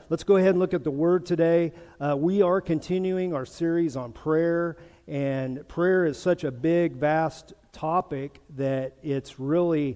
Let's go ahead and look at the Word today. We are continuing our series on prayer, and prayer is such a big, vast topic that it's really,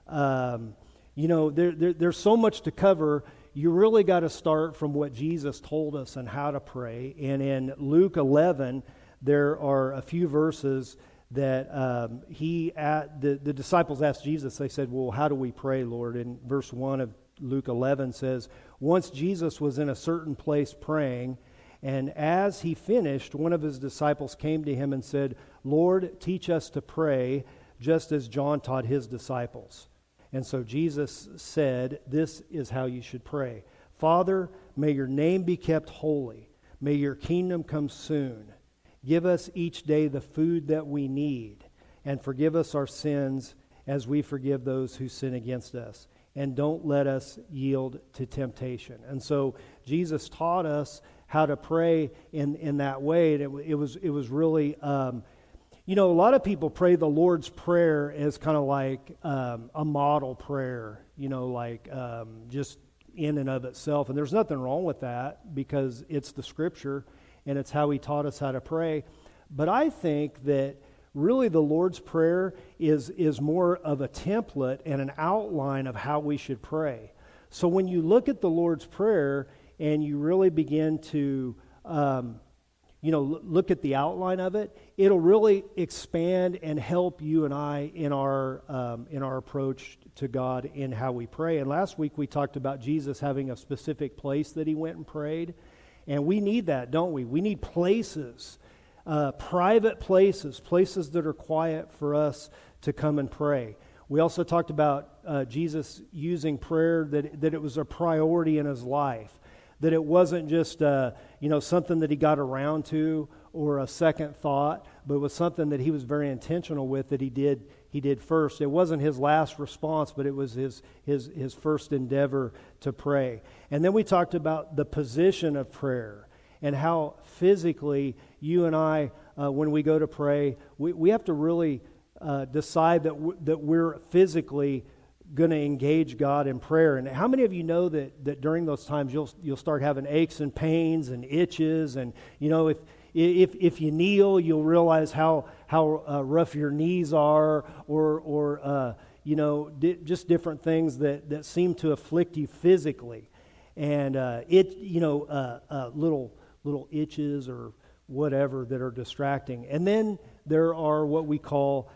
there's so much to cover. You really got to start from what Jesus told us and how to pray. And in Luke 11, there are a few verses that the disciples asked Jesus. They said, well, how do we pray, Lord? And verse 1 of Luke 11 says, once Jesus was in a certain place praying, and as he finished, one of his disciples came to him and said, Lord, teach us to pray, just as John taught his disciples. And so Jesus said, this is how you should pray. Father, may your name be kept holy. May your kingdom come soon. Give us each day the food that we need, and forgive us our sins as we forgive those who sin against us. And don't let us yield to temptation. And so Jesus taught us how to pray in that way. And it was really, a lot of people pray the Lord's Prayer as kind of like a model prayer, just in and of itself. And there's nothing wrong with that because it's the Scripture and it's how He taught us how to pray. But I think that really the Lord's Prayer is more of a template and an outline of how we should pray. So when you look at the Lord's Prayer and you really begin to look at the outline of it, it'll really expand and help you and I in our approach to God in how we pray. And last week we talked about Jesus having a specific place that He went and prayed. And we need that, don't we? We need places, private places that are quiet for us to come and pray. We also talked about Jesus using prayer, that it was a priority in His life, that it wasn't just something that He got around to or a second thought, but it was something that He was very intentional with, that He did first. It wasn't His last response, but it was his first endeavor to pray. And then we talked about the position of prayer and how physically you and I, when we go to pray, we have to really decide that we're physically going to engage God in prayer. And how many of you know that during those times you'll start having aches and pains and itches, and if you kneel, you'll realize how rough your knees are, or just different things that seem to afflict you physically, and little itches or whatever that are distracting. And then there are what we call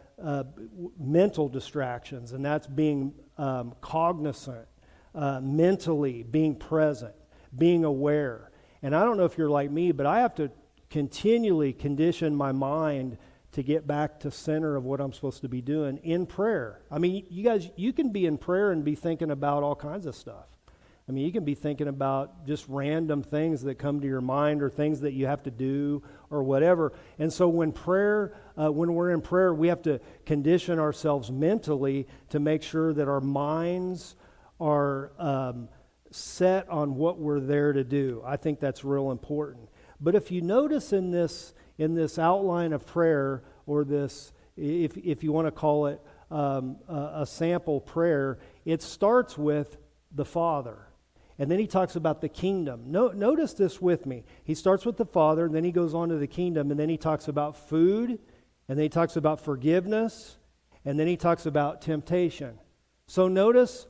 mental distractions, and that's being cognizant, mentally being present, being aware. And I don't know if you're like me, but I have to continually condition my mind to get back to center of what I'm supposed to be doing in prayer. I mean, you guys, you can be in prayer and be thinking about all kinds of stuff. I mean, you can be thinking about just random things that come to your mind or things that you have to do or whatever. And so when we're in prayer, we have to condition ourselves mentally to make sure that our minds are set on what we're there to do. I think that's real important. But if you notice in this outline of prayer, or this, if you want to call it a sample prayer, it starts with the Father. And then he talks about the kingdom. Notice this with me. He starts with the Father, and then he goes on to the kingdom, and then he talks about food, and then he talks about forgiveness, and then he talks about temptation. So notice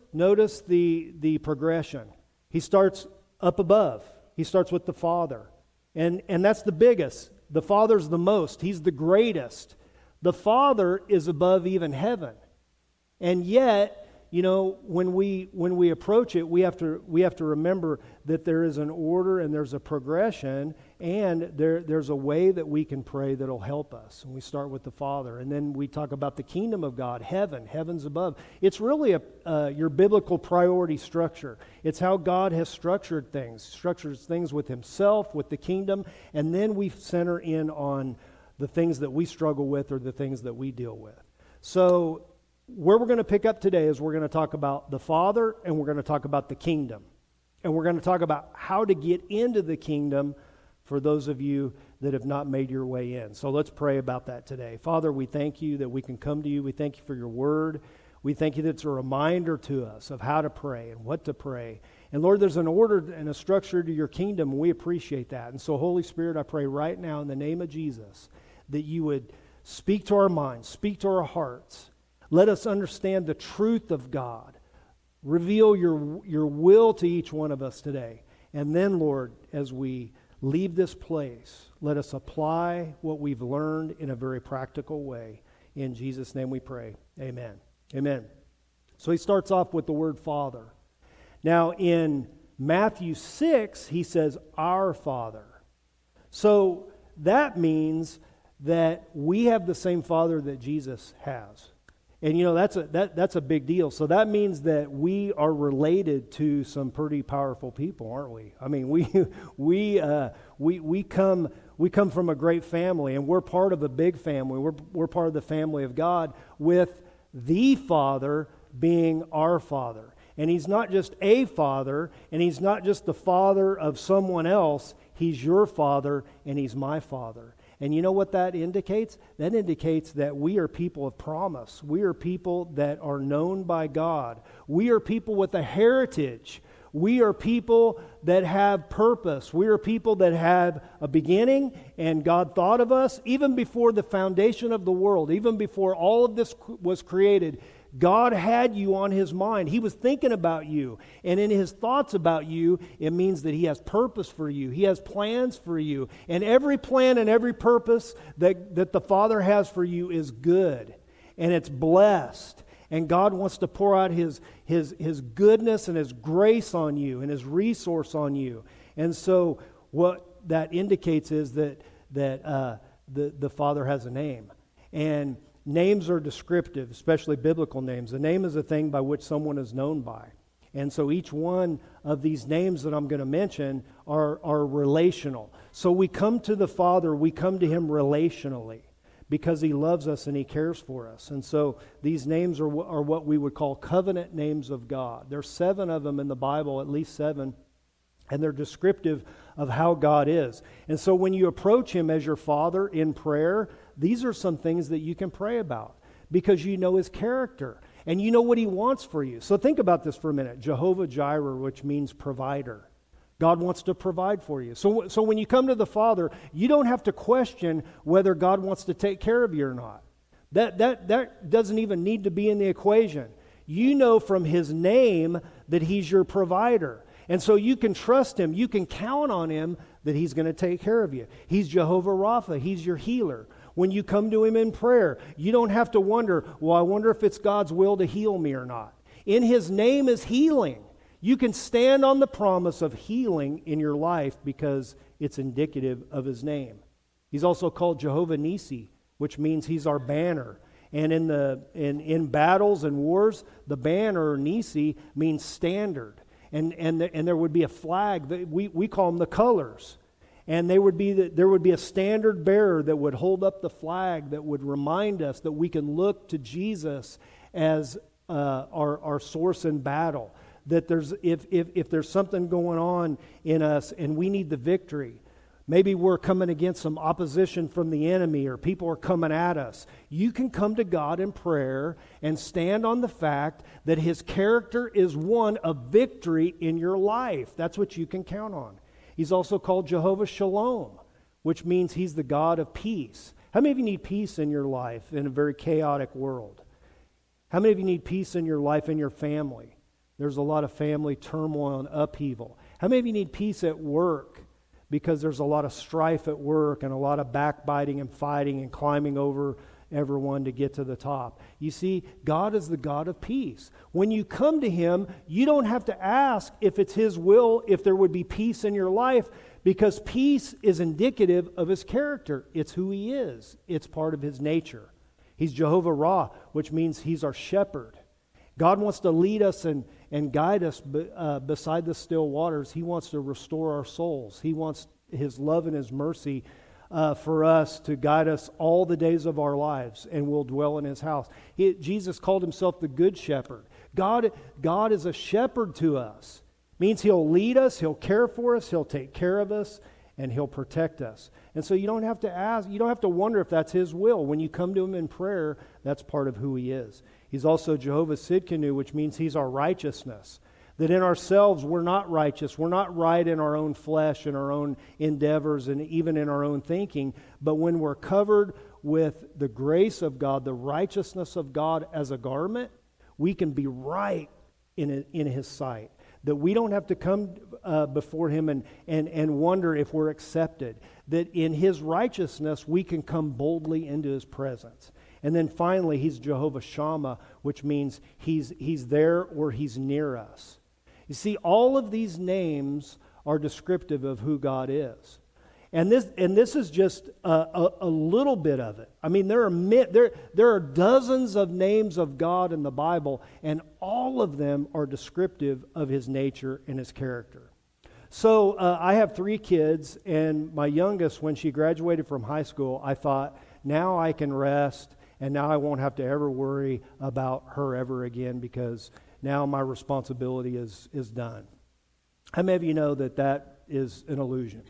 the progression. He starts up above. He starts with the Father. And that's the biggest. The Father's the most. He's the greatest. The Father is above even heaven. And yet, when we approach it, we have to remember that there is an order and there's a progression, and there's a way that we can pray that'll help us. And we start with the Father, and then we talk about the kingdom of God, heaven's above. It's really your biblical priority structure. It's how God has structured things with Himself, with the kingdom, and then we center in on the things that we struggle with or the things that we deal with. So where we're going to pick up today is we're going to talk about the Father, and we're going to talk about the kingdom. And we're going to talk about how to get into the kingdom for those of you that have not made your way in. So let's pray about that today. Father, we thank You that we can come to You. We thank You for Your word. We thank You that it's a reminder to us of how to pray and what to pray. And Lord, there's an order and a structure to your kingdom, and we appreciate that. And so, Holy Spirit, I pray right now in the name of Jesus that you would speak to our minds, speak to our hearts. Let us understand the truth of God. Reveal your will to each one of us today. And then, Lord, as we leave this place, let us apply what we've learned in a very practical way. In Jesus' name we pray. Amen. Amen. So he starts off with the word Father. Now in Matthew 6, he says, our Father. So that means that we have the same Father that Jesus has. And you know, that's a big deal. So that means that we are related to some pretty powerful people, aren't we? I mean, we come from a great family, and we're part of a big family. We're part of the family of God, with the Father being our Father. And he's not just a father, and he's not just the father of someone else. He's your Father, and he's my Father. And you know what that indicates? That indicates that we are people of promise. We are people that are known by God. We are people with a heritage. We are people that have purpose. We are people that have a beginning, and God thought of us even before the foundation of the world, even before all of this was created. God had you on his mind. He was thinking about you. And in his thoughts about you, it means that he has purpose for you. He has plans for you. And every plan and every purpose that the Father has for you is good. And it's blessed. And God wants to pour out his goodness and his grace on you and his resource on you. And so what that indicates is that the Father has a name. And names are descriptive, especially biblical names. A name is a thing by which someone is known by. And so each one of these names that I'm going to mention are relational. So we come to the Father, we come to him relationally because he loves us and he cares for us. And so these names are what we would call covenant names of God. There's 7 of them in the Bible, at least 7. And they're descriptive of how God is. And so when you approach him as your Father in prayer, these are some things that you can pray about because you know his character and you know what he wants for you. So think about this for a minute. Jehovah Jireh, which means provider. God wants to provide for you. So when you come to the Father, you don't have to question whether God wants to take care of you or not. That doesn't even need to be in the equation. You know from his name that he's your provider. And so you can trust him. You can count on him that he's going to take care of you. He's Jehovah Rapha. He's your healer. When you come to him in prayer, you don't have to wonder, well, I wonder if it's God's will to heal me or not. In his name is healing. You can stand on the promise of healing in your life because it's indicative of his name. He's also called Jehovah Nissi, which means he's our banner. And in battles and wars, the banner or Nissi means standard. And there would be a flag that we call them the colors, and there would be a standard bearer that would hold up the flag that would remind us that we can look to Jesus as our source in battle. That if there's something going on in us and we need the victory, maybe we're coming against some opposition from the enemy or people are coming at us. You can come to God in prayer and stand on the fact that his character is one of victory in your life. That's what you can count on. He's also called Jehovah Shalom, which means he's the God of peace. How many of you need peace in your life in a very chaotic world? How many of you need peace in your life in your family? There's a lot of family turmoil and upheaval. How many of you need peace at work? Because there's a lot of strife at work and a lot of backbiting and fighting and climbing over everyone to get to the top. You see, God is the God of peace. When you come to him, you don't have to ask if it's his will, if there would be peace in your life, because peace is indicative of his character. It's who he is. It's part of his nature. He's Jehovah Ra, which means he's our shepherd. God wants to lead us and guide us beside the still waters. He wants to restore our souls. He wants his love and his mercy for us to guide us all the days of our lives, and we'll dwell in his house. Jesus called himself the Good Shepherd. God is a shepherd to us. Means he'll lead us, he'll care for us, he'll take care of us, and he'll protect us. And so you don't have to ask, you don't have to wonder if that's his will. When you come to him in prayer, that's part of who he is. He's also Jehovah Sidkenu, which means he's our righteousness. That in ourselves we're not righteous. We're not right in our own flesh and our own endeavors and even in our own thinking. But when we're covered with the grace of God, the righteousness of God as a garment, we can be right in His sight. That we don't have to come before Him and wonder if we're accepted. That in His righteousness we can come boldly into His presence. And then finally, He's Jehovah Shammah, which means He's there or He's near us. You see, all of these names are descriptive of who God is. And this is just a little bit of it. I mean, there are dozens of names of God in the Bible, and all of them are descriptive of His nature and His character. So I have 3 kids, and my youngest, when she graduated from high school, I thought, now I can rest, and now I won't have to ever worry about her ever again, because now my responsibility is done. How many of you know that is an illusion?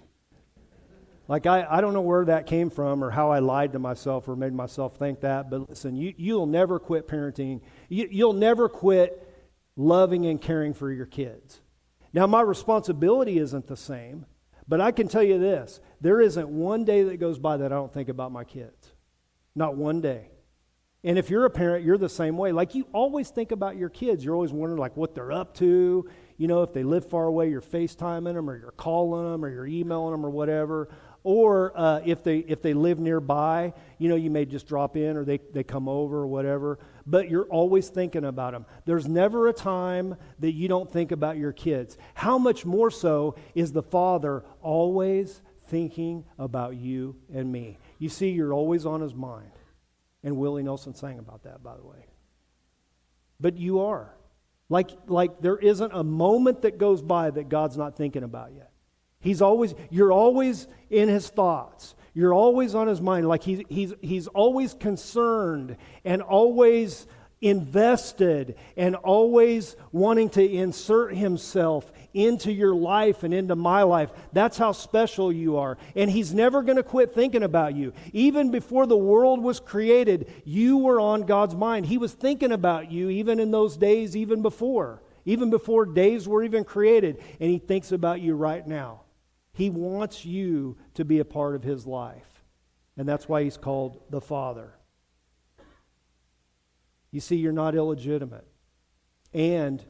Like, I don't know where that came from or how I lied to myself or made myself think that, but listen, you'll never quit parenting. You'll never quit loving and caring for your kids. Now, my responsibility isn't the same, but I can tell you this. There isn't one day that goes by that I don't think about my kids. Not one day. And if you're a parent, you're the same way. Like, you always think about your kids. You're always wondering, like, what they're up to. You know, if they live far away, you're FaceTiming them or you're calling them or you're emailing them or whatever. Or if they live nearby, you know, you may just drop in or they come over or whatever. But you're always thinking about them. There's never a time that you don't think about your kids. How much more so is the Father always thinking about you and me? You see, you're always on His mind. And Willie Nelson sang about that, by the way. But you are. Like there isn't a moment that goes by that God's not thinking about you. You're always in His thoughts. You're always on His mind. Like he's always concerned and always invested and always wanting to insert Himself into your life and into my life. That's how special you are. And He's never going to quit thinking about you. Even before the world was created, you were on God's mind. He was thinking about you even in those days, even before days were even created. And He thinks about you right now. He wants you to be a part of His life. And that's why He's called the Father. You see, you're not illegitimate. And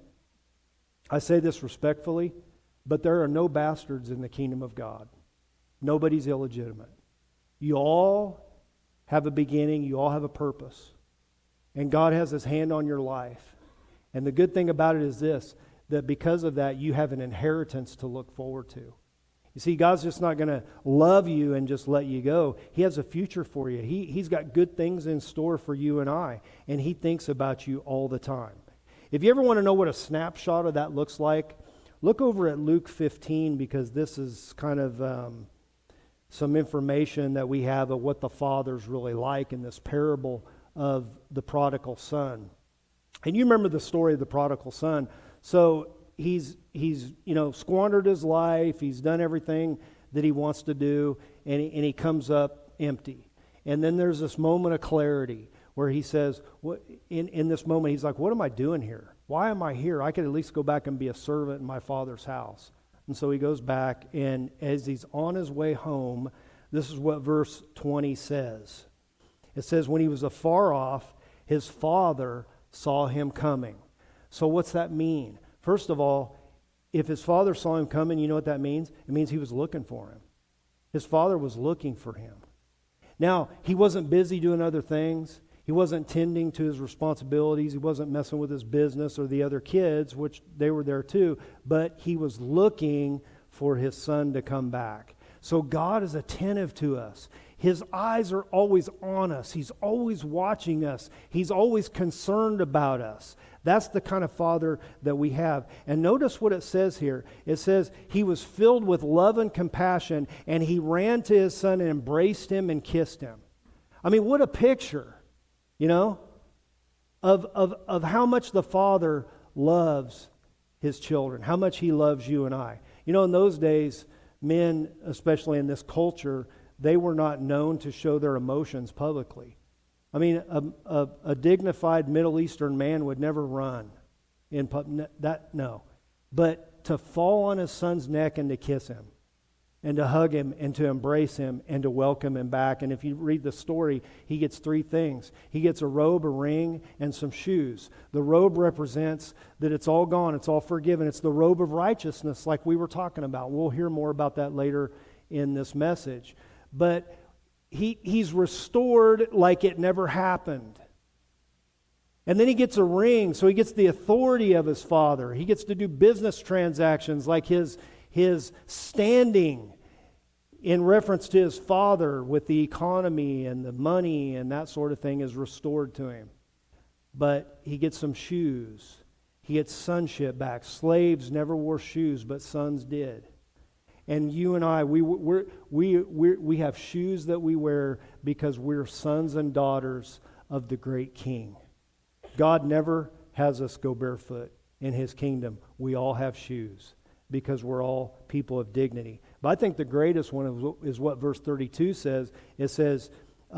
I say this respectfully, but there are no bastards in the kingdom of God. Nobody's illegitimate. You all have a beginning. You all have a purpose. And God has His hand on your life. And the good thing about it is this, that because of that, you have an inheritance to look forward to. You see, God's just not going to love you and just let you go. He has a future for you. He's got good things in store for you and I, and He thinks about you all the time. If you ever want to know what a snapshot of that looks like, look over at Luke 15, because this is kind of some information that we have of what the Father's really like in this parable of the prodigal son. And you remember the story of the prodigal son. So he's squandered his life. He's done everything that he wants to do, and he comes up empty. And then there's this moment of clarity where he says, in this moment, he's like, what am I doing here? Why am I here? I could at least go back and be a servant in my father's house. And so he goes back, and as he's on his way home, this is what verse 20 says. It says, when he was afar off, his father saw him coming. So what's that mean? First of all, if his father saw him coming, you know what that means? It means he was looking for him. His father was looking for him. Now, he wasn't busy doing other things. He wasn't tending to his responsibilities. He wasn't messing with his business or the other kids, which they were there too. But he was looking for his son to come back. So God is attentive to us. His eyes are always on us. He's always watching us. He's always concerned about us. That's the kind of Father that we have. And notice what it says here. It says, he was filled with love and compassion, and he ran to his son and embraced him and kissed him. I mean, what a picture, of how much the Father loves his children, how much he loves you and I. In those days, men, especially in this culture, they were not known to show their emotions publicly. I mean, a dignified Middle Eastern man would never run in public. No. but to fall on his son's neck and to kiss him, and to hug him, and to embrace him, and to welcome him back. And if you read the story, he gets 3 things. He gets a robe, a ring, and some shoes. The robe represents that it's all gone, it's all forgiven. It's the robe of righteousness like we were talking about. We'll hear more about that later in this message. But he's restored like it never happened. And then he gets a ring, so he gets the authority of his father. He gets to do business transactions like his standing in reference to his father with the economy and the money and that sort of thing is restored to him. But he gets some shoes. He gets sonship back. Slaves never wore shoes, but sons did. And you and I, we have shoes that we wear because we're sons and daughters of the great King. God never has us go barefoot in His kingdom. We all have shoes because we're all people of dignity. But I think the greatest one is what verse 32 says. It says,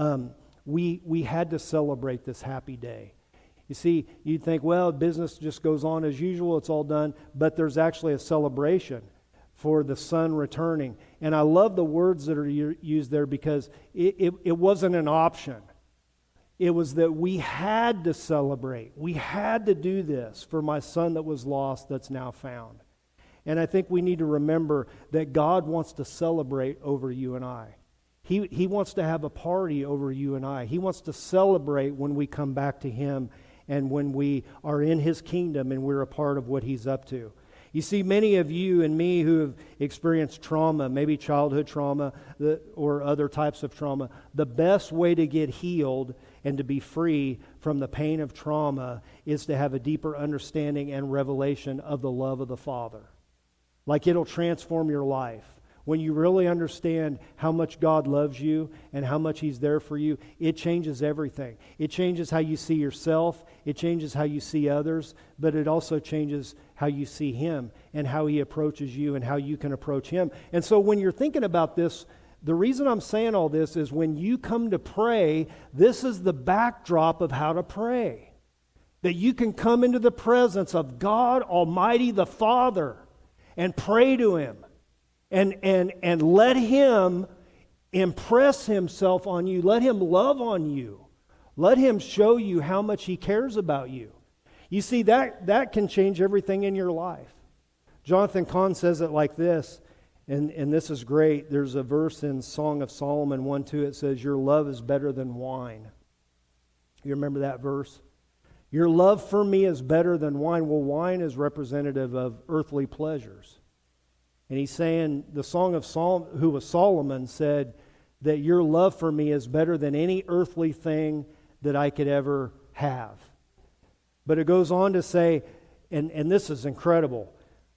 we had to celebrate this happy day. You see, you'd think, well, business just goes on as usual, it's all done. But there's actually a celebration for the son returning. And I love the words that are used there because it wasn't an option. It was that we had to celebrate. We had to do this for my son that was lost that's now found. And I think we need to remember that God wants to celebrate over you and I. He wants to have a party over you and I. He wants to celebrate when we come back to Him and when we are in His kingdom and we're a part of what He's up to. You see, many of you and me who have experienced trauma, maybe childhood trauma or other types of trauma, the best way to get healed and to be free from the pain of trauma is to have a deeper understanding and revelation of the love of the Father. Like it'll transform your life. When you really understand how much God loves you and how much He's there for you, it changes everything. It changes how you see yourself, it changes how you see others, but it also changes how you see Him and how He approaches you and how you can approach Him. And so when you're thinking about this, the reason I'm saying all this is when you come to pray, this is the backdrop of how to pray. That you can come into the presence of God Almighty the Father and pray to Him. And let Him impress Himself on you. Let Him love on you. Let Him show you how much He cares about you. You see, that can change everything in your life. Jonathan Cahn says it like this, and this is great. There's a verse in Song of Solomon 1:2. It says, "Your love is better than wine." You remember that verse? Your love for me is better than wine. Well, wine is representative of earthly pleasures. And he's saying, the Song of Solomon, who was Solomon, said that your love for me is better than any earthly thing that I could ever have. But it goes on to say, and this is incredible,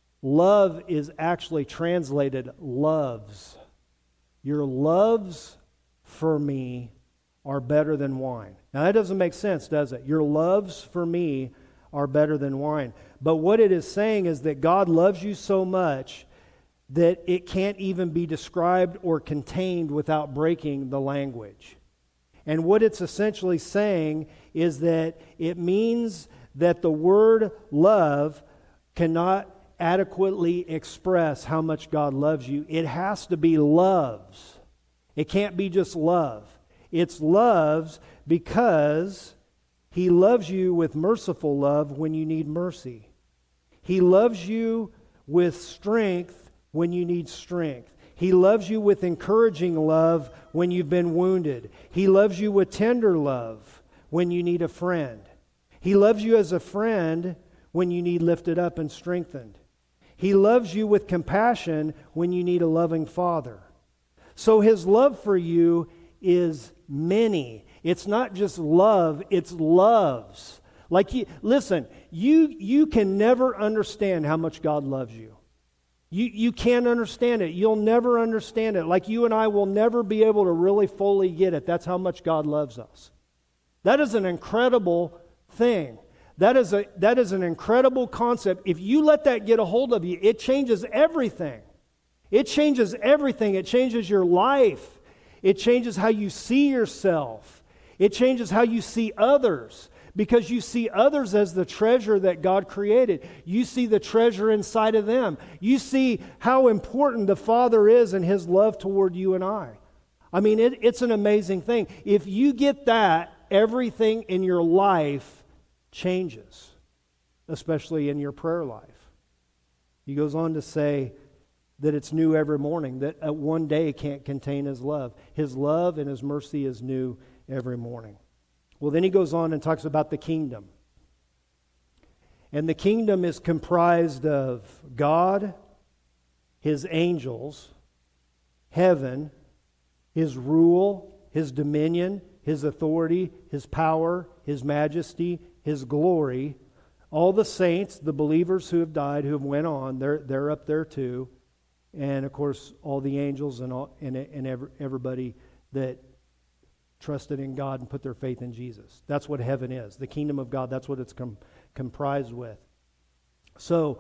love is actually translated loves. Your loves for me are better than wine. Now that doesn't make sense, does it? Your loves for me are better than wine. But what it is saying is that God loves you so much that it can't even be described or contained without breaking the language. And what it's essentially saying is that it means that the word love cannot adequately express how much God loves you. It has to be loves. It can't be just love. It's loves because He loves you with merciful love when you need mercy. He loves you with strength when you need strength. He loves you with encouraging love when you've been wounded. He loves you with tender love when you need a friend. He loves you as a friend when you need lifted up and strengthened. He loves you with compassion when you need a loving Father. So His love for you is many. It's not just love, it's loves. Like, listen, you can never understand how much God loves you. You can't understand it. You'll never understand it. Like you and I will never be able to really fully get it. That's how much God loves us. That is an incredible thing. That is an incredible concept. If you let that get a hold of you, it changes everything. It changes everything. It changes your life. It changes how you see yourself. It changes how you see others. because you see others as the treasure that God created. You see the treasure inside of them. You see how important the Father is and His love toward you and I. I mean, it's an amazing thing. If you get that, everything in your life changes, especially in your prayer life. He goes on to say that it's new every morning, that one day can't contain His love. His love and His mercy is new every morning. Well, then he goes on and talks about the kingdom. And the kingdom is comprised of God, His angels, heaven, His rule, His dominion, His authority, His power, His majesty, His glory. All the saints, the believers who have died, who have went on, they're up there too. And of course, all the angels and everybody that trusted in God and put their faith in Jesus. That's what heaven is. The kingdom of God, that's what it's comprised with. So,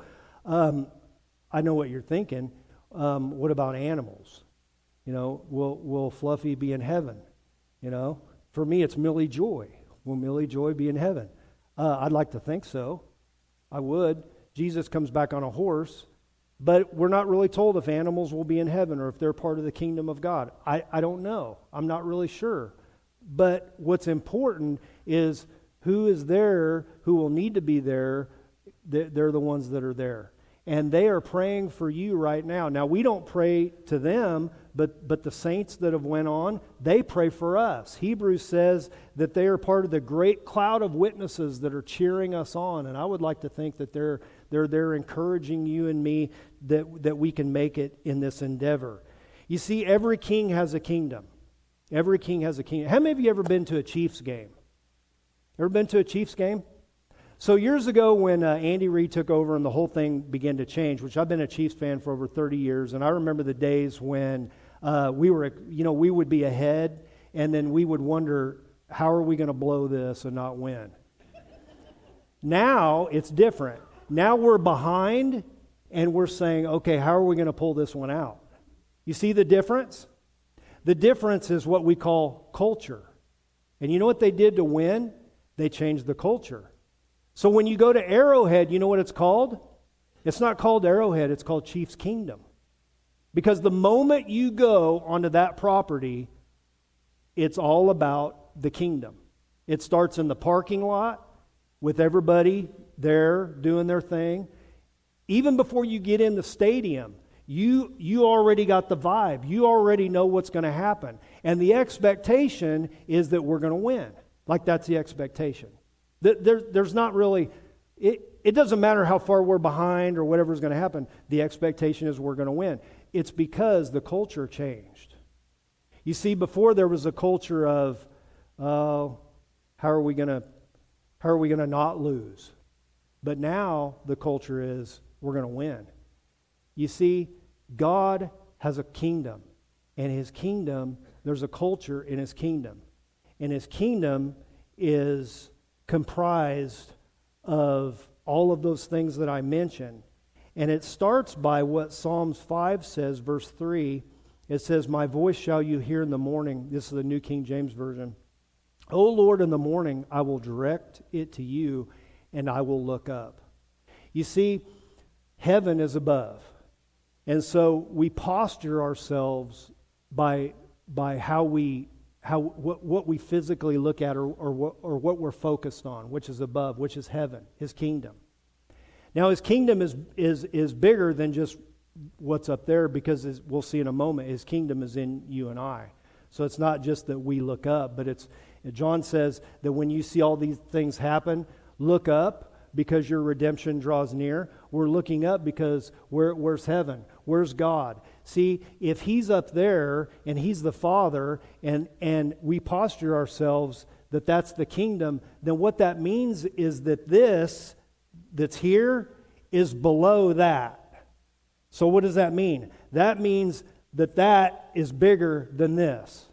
I know what you're thinking. What about animals? You know, will Fluffy be in heaven? You know, for me, it's Millie Joy. Will Millie Joy be in heaven? I'd like to think so. I would. Jesus comes back on a horse, but we're not really told if animals will be in heaven or if they're part of the kingdom of God. I don't know. I'm not really sure. But what's important is who is there, who will need to be there. They're the ones that are there. And they are praying for you right now. Now, we don't pray to them, but the saints that have went on, they pray for us. Hebrews says that they are part of the great cloud of witnesses that are cheering us on. And I would like to think that they're there encouraging you and me that we can make it in this endeavor. You see, every king has a kingdom. Every king has a kingdom. How many of you ever been to a Chiefs game? Ever been to a Chiefs game? So years ago when Andy Reid took over and the whole thing began to change, which I've been a Chiefs fan for over 30 years, and I remember the days when we would be ahead, and then we would wonder, how are we going to blow this and not win? Now it's different. Now we're behind, and we're saying, okay, how are we going to pull this one out? You see the difference? The difference is what we call culture. And you know what they did to win? They changed the culture. So when you go to Arrowhead, you know what it's called? It's not called Arrowhead, it's called Chiefs Kingdom. Because the moment you go onto that property, it's all about the kingdom. It starts in the parking lot with everybody there doing their thing. Even before you get in the stadium, you already got the vibe. You already know what's going to happen. And the expectation is that we're going to win. Like that's the expectation. There's not really, it doesn't matter how far we're behind or whatever's going to happen. The expectation is we're going to win. It's because the culture changed. You see, before there was a culture of, how are we going to not lose? But now the culture is we're going to win. You see, God has a kingdom, and His kingdom, there's a culture in His kingdom. And His kingdom is comprised of all of those things that I mentioned. And it starts by what Psalms 5 says, verse 3. It says, "My voice shall you hear in the morning." This is the New King James Version. "O Lord, in the morning I will direct it to you, and I will look up." You see, heaven is above. And so we posture ourselves by what we physically look at or what we're focused on, which is above, which is heaven, His kingdom. Now His kingdom is bigger than just what's up there, because we'll see in a moment, His kingdom is in you and I. So it's not just that we look up, but John says that when you see all these things happen, look up, because your redemption draws near. We're looking up because where's heaven? Where's God? See, if He's up there and He's the Father, and we posture ourselves that that's the kingdom, then what that means is that this that's here is below that. So what does that mean? That means that is bigger than this.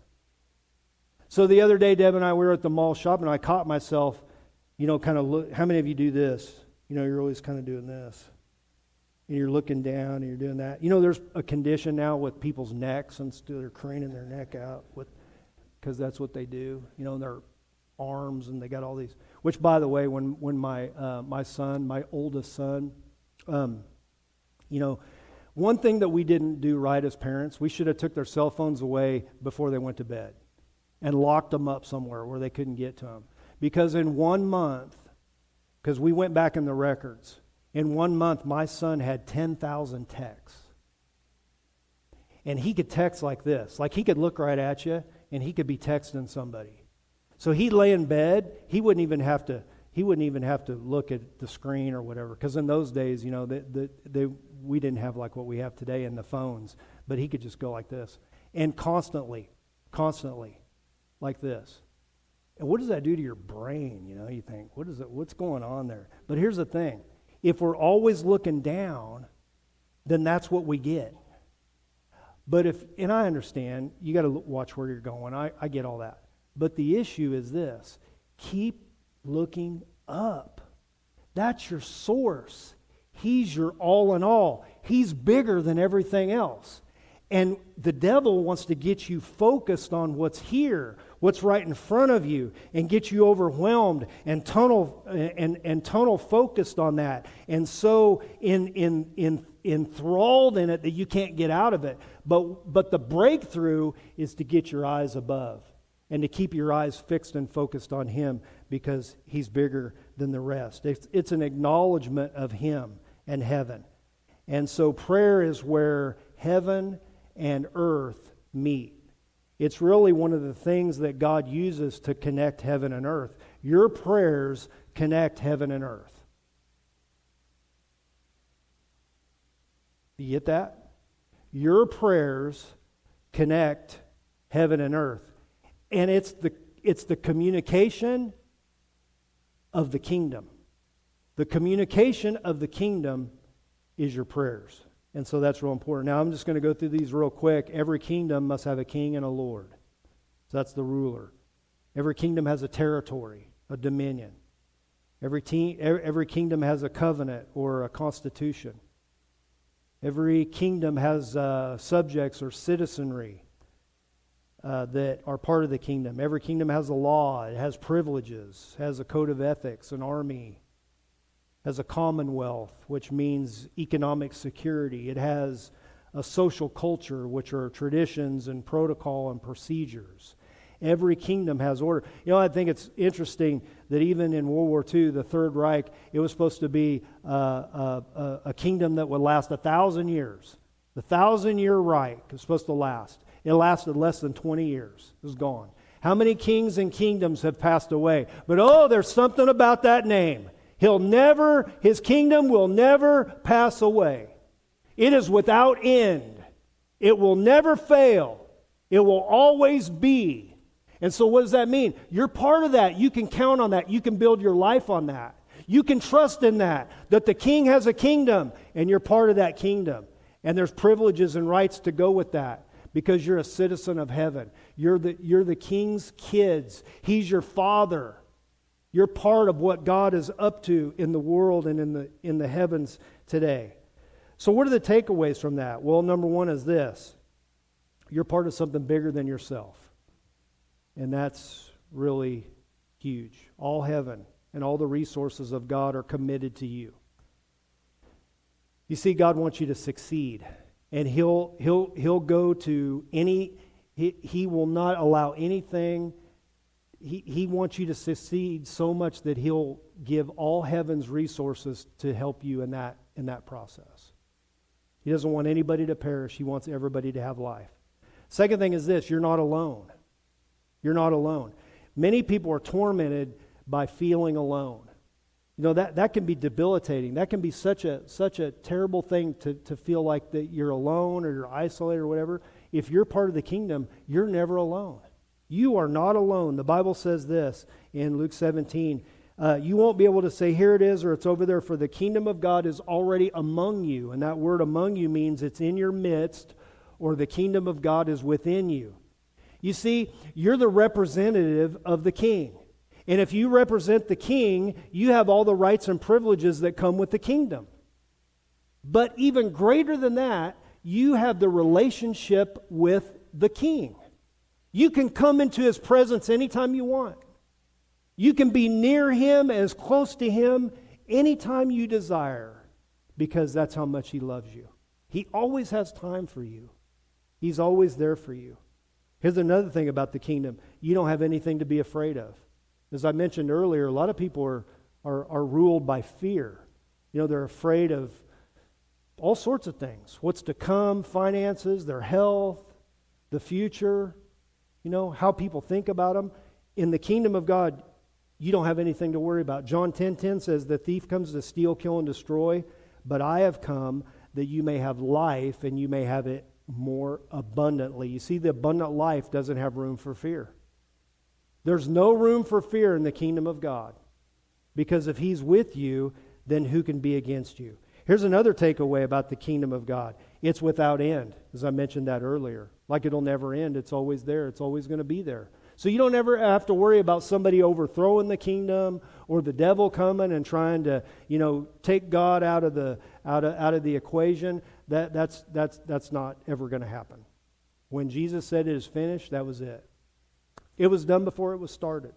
So the other day, Deb and I, we were at the mall shopping, and I caught myself, kind of look. How many of you do this? You're always kind of doing this. And you're looking down and you're doing that. There's a condition now with people's necks, and they're craning their neck out because that's what they do. Their arms, and they got all these. Which, by the way, when my son, my oldest son, one thing that we didn't do right as parents, we should have took their cell phones away before they went to bed and locked them up somewhere where they couldn't get to them. Because in 1 month, because we went back in the records, in 1 month, my son had 10,000 texts. And he could text like this. Like he could look right at you, and he could be texting somebody. So he'd lay in bed. He wouldn't even have to look at the screen or whatever. Because in those days, we didn't have like what we have today in the phones. But he could just go like this. And constantly, like this. And what does that do to your brain? You think, what's going on there? But here's the thing. If we're always looking down, then that's what we get. But and I understand, you got to watch where you're going. I get all that. But the issue is this. Keep looking up. That's your source. He's your all in all. He's bigger than everything else. And the devil wants to get you focused on what's here, what's right in front of you, and get you overwhelmed and tunnel focused on that, and so enthralled in it that you can't get out of it. But the breakthrough is to get your eyes above and to keep your eyes fixed and focused on Him, because He's bigger than the rest. It's an acknowledgement of Him and heaven. And so prayer is where heaven and earth meet. It's really one of the things that God uses to connect heaven and earth. Your prayers connect heaven and earth. You get that? Your prayers connect heaven and earth. And it's the communication of the kingdom. The communication of the kingdom is your prayers. And so that's real important. Now I'm just going to go through these real quick. Every kingdom must have a king and a lord. So that's the ruler. Every kingdom has a territory, a dominion. Every kingdom has a covenant or a constitution. Every kingdom has subjects or citizenry that are part of the kingdom. Every kingdom has a law. It has privileges, has a code of ethics, an army, has a commonwealth, which means economic security. It has a social culture, which are traditions and protocol and procedures. Every kingdom has order. I think it's interesting that even in World War II, the Third Reich, it was supposed to be a kingdom that would last 1,000 years. The 1,000-year Reich was supposed to last. It lasted less than 20 years. It was gone. How many kings and kingdoms have passed away? But there's something about that name. His kingdom will never pass away. It is without end. It will never fail. It will always be. And so what does that mean? You're part of that. You can count on that. You can build your life on that. You can trust in that the king has a kingdom and you're part of that kingdom. And there's privileges and rights to go with that because you're a citizen of heaven. You're the king's kids. He's your father. You're part of what God is up to in the world and in the heavens today. So what are the takeaways from that? Well, number one is this. You're part of something bigger than yourself. And that's really huge. All heaven and all the resources of God are committed to you. You see, God wants you to succeed. And He'll go to any, He will not allow anything. He wants you to succeed so much that He'll give all heaven's resources to help you in that process. He doesn't want anybody to perish. He wants everybody to have life. Second thing is this, you're not alone. You're not alone. Many people are tormented by feeling alone. That can be debilitating. That can be such a terrible thing to feel like that you're alone or you're isolated or whatever. If you're part of the kingdom, you're never alone. You are not alone. The Bible says this in Luke 17. You won't be able to say, here it is, or it's over there, for the kingdom of God is already among you. And that word among you means it's in your midst, or the kingdom of God is within you. You see, you're the representative of the king. And if you represent the king, you have all the rights and privileges that come with the kingdom. But even greater than that, you have the relationship with the king. You can come into His presence anytime you want. You can be near Him, as close to Him, anytime you desire, because that's how much He loves you. He always has time for you. He's always there for you. Here's another thing about the kingdom. You don't have anything to be afraid of. As I mentioned earlier, a lot of people are ruled by fear. They're afraid of all sorts of things. What's to come, finances, their health, the future, how people think about them. In the kingdom of God, you don't have anything to worry about. John 10:10 says, the thief comes to steal, kill, and destroy, but I have come that you may have life and you may have it more abundantly. You see, the abundant life doesn't have room for fear. There's no room for fear in the kingdom of God, because if He's with you, then who can be against you? Here's another takeaway about the kingdom of God. It's without end, as I mentioned that earlier. Like it'll never end. It's always there. It's always going to be there. So you don't ever have to worry about somebody overthrowing the kingdom or the devil coming and trying to, take God out of the equation. That's not ever going to happen. When Jesus said it is finished, that was it. It was done before it was started.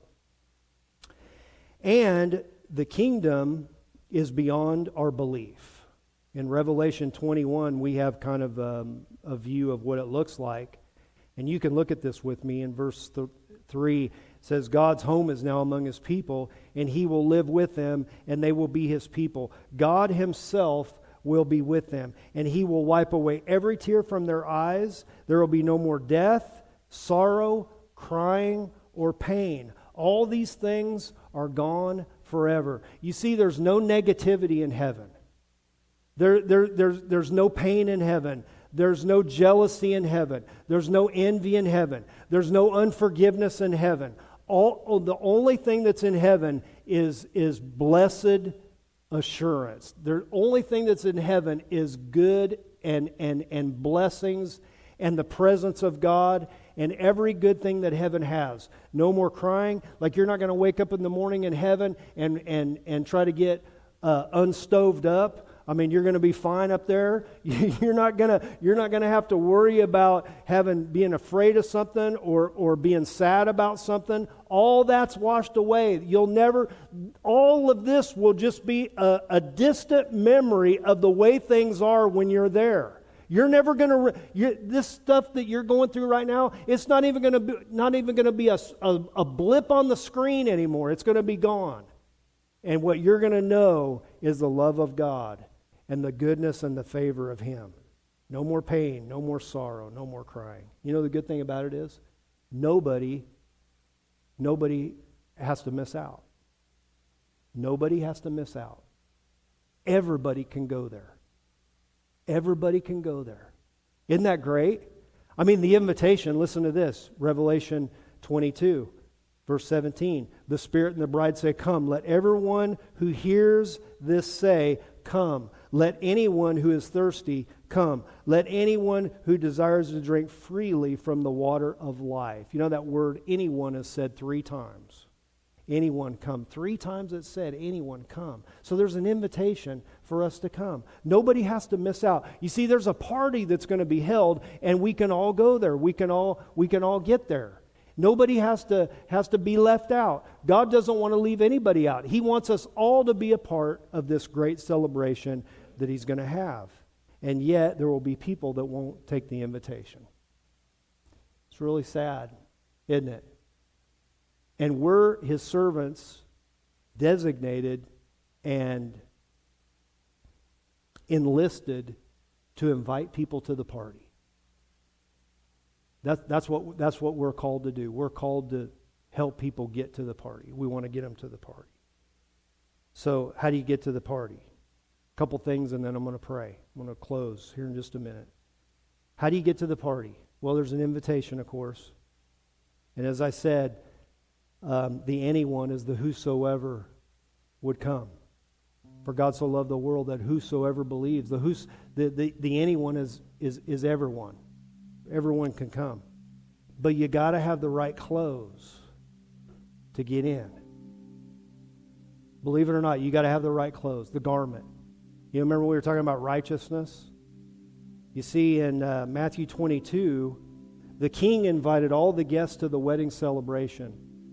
And the kingdom is beyond our belief. In Revelation 21, we have kind of a view of what it looks like. And you can look at this with me in verse 3. It says, God's home is now among His people, and He will live with them, and they will be His people. God Himself will be with them, and He will wipe away every tear from their eyes. There will be no more death, sorrow, crying, or pain. All these things are gone forever. You see, there's no negativity in heaven. There's no pain in heaven. There's no jealousy in heaven. There's no envy in heaven. There's no unforgiveness in heaven. The only thing that's in heaven is blessed assurance. The only thing that's in heaven is good and blessings and the presence of God and every good thing that heaven has. No more crying. Like you're not going to wake up in the morning in heaven and try to get unstoved up. I mean, you're going to be fine up there. You're not going to have to worry about being afraid of something or being sad about something. All that's washed away. All of this will just be a distant memory of the way things are when you're there. You're never going to. This stuff that you're going through right now, it's not even going to be a blip on the screen anymore. It's going to be gone. And what you're going to know is the love of God and the goodness and the favor of Him. No more pain, no more sorrow, no more crying. You know the good thing about it is nobody has to miss out. Nobody has to miss out. Everybody can go there. Everybody can go there. Isn't that great? I mean, the invitation, listen to this, Revelation 22, verse 17. The Spirit and the bride say, "Come." Let everyone who hears this say, "Come." Let anyone who is thirsty come. Let anyone who desires to drink freely from the water of life. You know that word anyone is said 3 times. Anyone come. 3 times it said anyone come. So there's an invitation for us to come. Nobody has to miss out. You see, there's a party that's going to be held, and we can all go there. We can all get there. Nobody has to be left out. God doesn't want to leave anybody out. He wants us all to be a part of this great celebration that He's going to have. And yet there will be people that won't take the invitation. It's really sad, isn't it? And we're His servants, designated and enlisted to invite people to the party. That's what we're called to do. We're called to help people get to the party. We want to get them to the party. So how do you get to the party? A couple things, and then I'm going to pray. I'm going to close here in just a minute. How do you get to the party? Well, there's an invitation, of course. And as I said, the anyone is the whosoever would come. For God so loved the world that whosoever believes. The anyone is everyone. Everyone can come. But you got to have the right clothes to get in. Believe it or not, you got to have the right clothes, the garment. You remember we were talking about righteousness? You see, in Matthew 22, the king invited all the guests to the wedding celebration.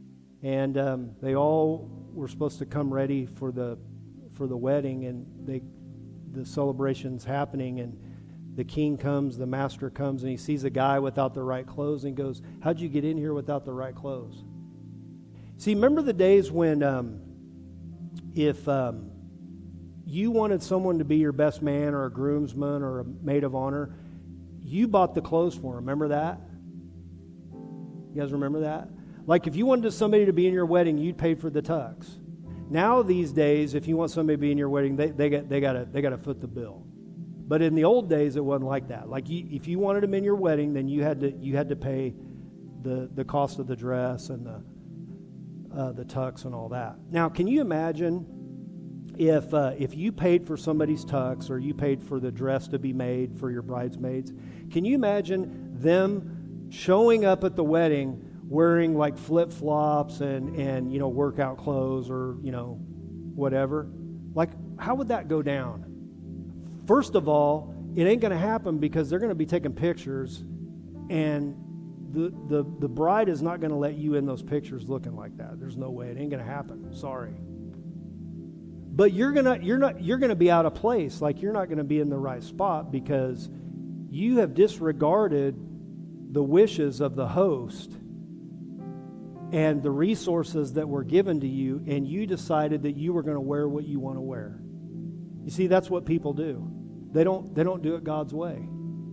And they all were supposed to come ready for the wedding, and the celebration's happening, and the king comes, the master comes, and he sees a guy without the right clothes, and he goes, "How'd you get in here without the right clothes?" See, remember the days when if you wanted someone to be your best man or a groomsman or a maid of honor, you bought the clothes for him. Remember that? You guys remember that? Like if you wanted somebody to be in your wedding, you'd pay for the tux. Now these days, if you want somebody to be in your wedding, they got to foot the bill. But in the old days, it wasn't like that. Like if you wanted them in your wedding, then you had to pay the cost of the dress and the tux and all that. Now, can you imagine if you paid for somebody's tux or you paid for the dress to be made for your bridesmaids? Can you imagine them showing up at the wedding wearing like flip-flops and workout clothes or whatever? Like, how would that go down? First of all, it ain't going to happen because they're going to be taking pictures, and the bride is not going to let you in those pictures looking like that. There's no way. It ain't going to happen. Sorry. But you're gonna be out of place. Like, you're not going to be in the right spot because you have disregarded the wishes of the host and the resources that were given to you, and you decided that you were going to wear what you want to wear. You see, that's what people do. They don't do it God's way.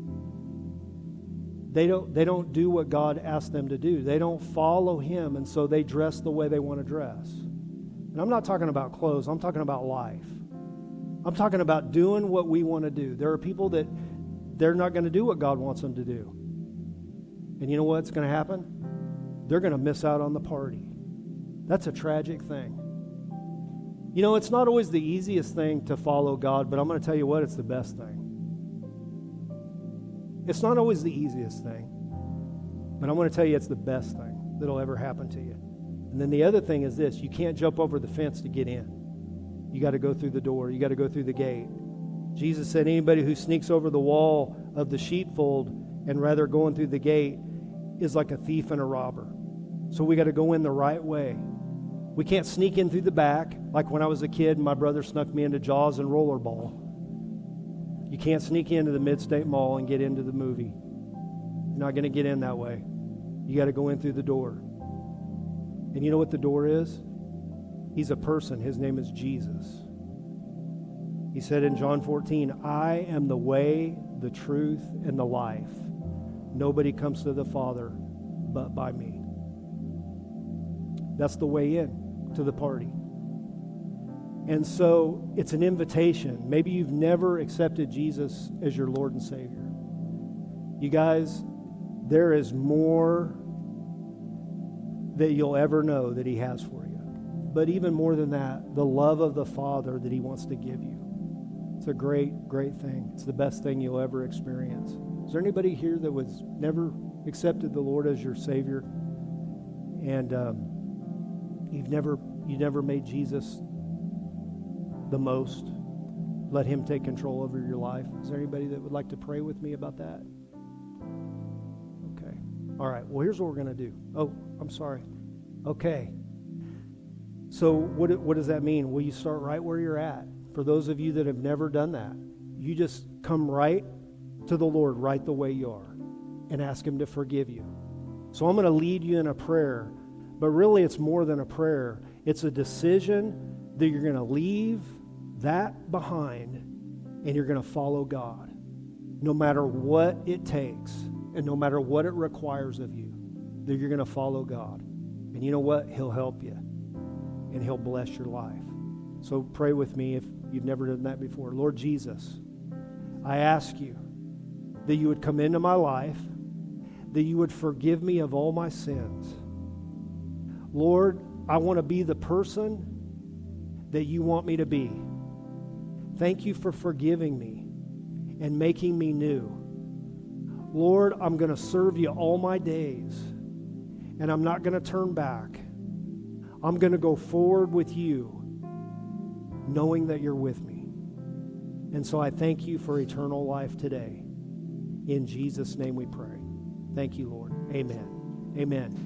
They don't do what God asked them to do. They don't follow Him, and so they dress the way they want to dress. And I'm not talking about clothes. I'm talking about life. I'm talking about doing what we want to do. There are people that they're not going to do what God wants them to do. And you know what's going to happen? They're going to miss out on the party. That's a tragic thing. It's not always the easiest thing to follow God, but I'm going to tell you what, it's the best thing. It's not always the easiest thing, but I'm going to tell you it's the best thing that'll ever happen to you. And then the other thing is this: you can't jump over the fence to get in. You got to go through the door. You got to go through the gate. Jesus said anybody who sneaks over the wall of the sheepfold and rather going through the gate is like a thief and a robber. So we got to go in the right way. We can't sneak in through the back, like when I was a kid and my brother snuck me into Jaws and Rollerball. You can't sneak into the Mid-State Mall and get into the movie. You're not going to get in that way. You got to go in through the door. And you know what the door is? He's a person. His name is Jesus. He said in John 14, "I am the way, the truth, and the life. Nobody comes to the Father but by me." That's the way in to the party. And so it's an invitation. Maybe you've never accepted Jesus as your Lord and Savior. You guys, there is more that you'll ever know that He has for you. But even more than that, the love of the Father that He wants to give you. It's a great, great thing. It's the best thing you'll ever experience. Is there anybody here that was never accepted the Lord as your Savior? And you never made Jesus the most? Let Him take control over your life. Is there anybody that would like to pray with me about that? Okay. All right. Well, here's what we're going to do. Oh, I'm sorry. Okay. So what does that mean? Well, you start right where you're at. For those of you that have never done that, you just come right to the Lord right the way you are and ask Him to forgive you. So I'm going to lead you in a prayer, but really it's more than a prayer. It's a decision that you're going to leave that behind and you're going to follow God, no matter what it takes and no matter what it requires of you, that you're going to follow God. And you know what? He'll help you and He'll bless your life. So pray with me if you've never done that before. Lord Jesus, I ask you that you would come into my life, that you would forgive me of all my sins. Lord, I want to be the person that you want me to be. Thank you for forgiving me and making me new. Lord, I'm going to serve you all my days, and I'm not going to turn back. I'm going to go forward with you, knowing that you're with me. And so I thank you for eternal life today. In Jesus' name we pray. Thank you, Lord. Amen. Amen.